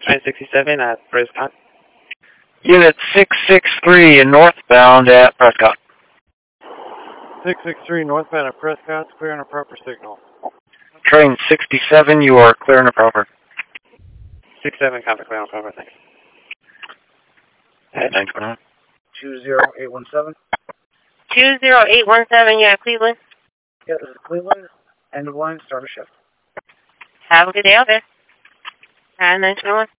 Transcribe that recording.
Train 67 at Prescott. Unit 663 northbound at Prescott. 663 northbound at Prescott, clear on a proper signal. Train 67, you are clear and proper. 67, copy, clear on proper, thanks. Thanks, Bernard. 20817. 20817, yeah, Cleveland. Yeah, this is Cleveland. End of line, start a shift. Have a good day out there. 921.